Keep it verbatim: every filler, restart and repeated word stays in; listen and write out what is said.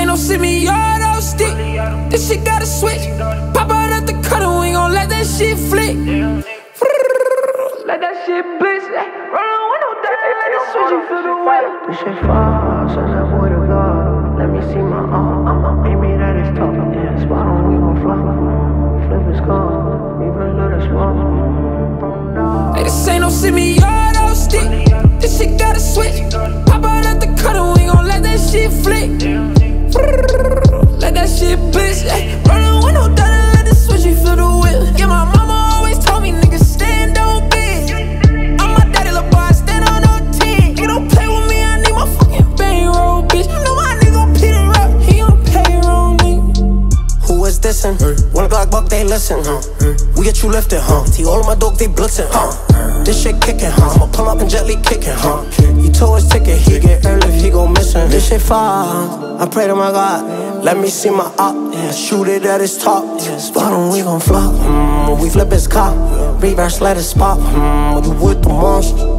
ain't no semi-auto stick. This shit got a switch. Pop out at the cutter, we gon' let that shit flick. Let that shit blitz. Roll on window down, let it switch, you feel the wind. This shit far, so that boy to God. Let me see my arm, I'ma aim it at his top. Yeah, spot on, we gon' fly. Flip his car, we gon' let us walk. Hey, this ain't no semi-auto stick. This shit got a switch. Pop out at the cutter, we gon' let that shit flick. Let that shit blitz. Roll on window down and let it switch, you feel the wind. Yeah, my mama always told me, niggas stand on big. I'm my daddy, little boy, I stand on no ten. You don't play with me, I need my fucking bankroll, bitch. You know my nigga gon' Peter up, he gon' payroll me. Who is dissing? Hey. One Glock buck, they listen, huh? Hey. We get you lifted, huh? See all of my dog, they blitzing, huh? This shit kicking, huh? I'ma pull up and gently kicking, huh? He told his ticket, he get early if he go missing. This shit far, I pray to my God, let me see my op, yeah. Shoot it at his top, yeah. Spot on, we gon' flop, mm, we flip his cop, reverse, let it spot, mm, you with the monster.